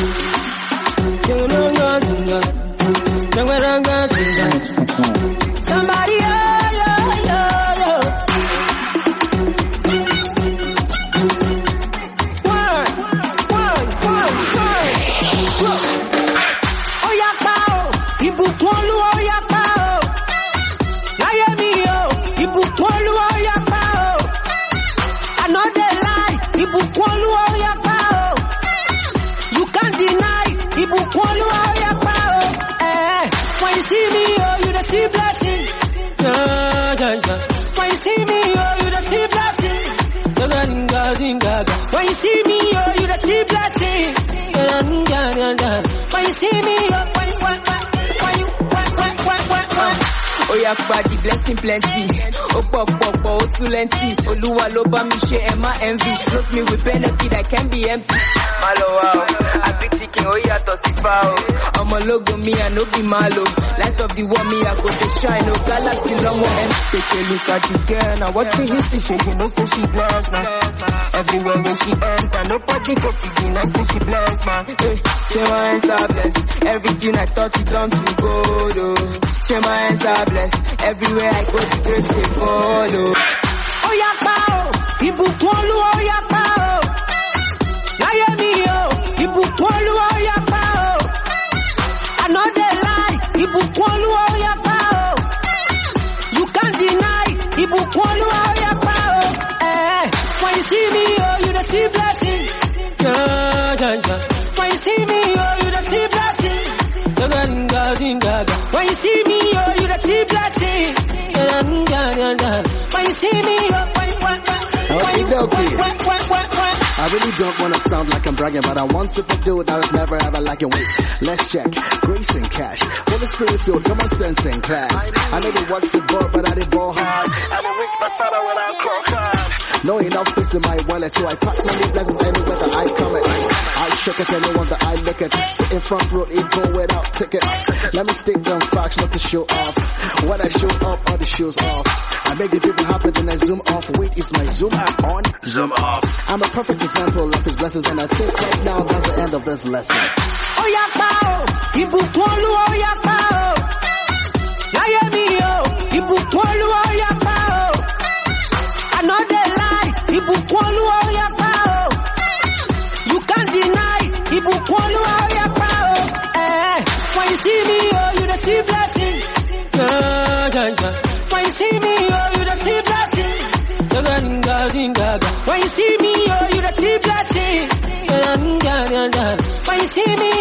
Somebody, when you see me, oh, you the see blessing. When you see me, oh, you the see blessing. When you see me, oh, you the see blessing. When you see me, oh, oh yeah, the blessing plenty. Oh pop, oh too lengthy. Oluwa lo ba mi she and my envy. Close me with benefit, I can be empty. Malo wow, I be thinking, oh yeah, to see foul. I'm a logo, me I no be malo. Light of the world, me I go to shine. No galaxy, long more and take a look at the girl. Now what she hit, she know so she blessed, man. Everywhere when she enter, nobody go to me, I say she blessed, man. Hey, say my hands are blessed. Everything I thought it done to go, though. Say my hands are blessed. Everywhere I go, the grace they follow. Oh yeah, pao, ibukolu, oh yeah, pao. Miami, oh, ibukolu, oh yeah, pao. Another lie, ibukolu, oh yeah, pao. You can't deny, ibukolu, oh yeah, pao. When you see me, oh, you the see blessing. When you see me, oh, you the see blessing. When you see me, oh, you the see blessing. When you see me, I really don't want to sound like I'm bragging, but I want to do it. I was never ever like it. Wait, let's check. Grace and cash. Holy Spirit filled, common sense in class. I know they watch the ball, but I did ball hard. I'm a rich bastard when I croak hard. No enough space in my wallet, so I pack many blessings anywhere that I come at. I check it, anyone that I look at. Sit in front row, even without ticket. Let me stick them facts, not to show off. When I show up, all the shows off. I make the people happy, then I zoom off. Wait, is my zoom app on? Zoom off. I'm a perfect example of his blessings, and I think right now that's the end of this lesson. Oh yeah, pao, ibukolu, oh yeah, pao. Miami, oh, ibukolu, oh yeah, pao. Another lie, ibukolu, oh yeah, pao. You can't deny, ibukolu, oh yeah, pao. When you see me, oh, you the see blessing. When you see me, oh, you the see blessing. When you see me, oh, you the see blessing. When you see me,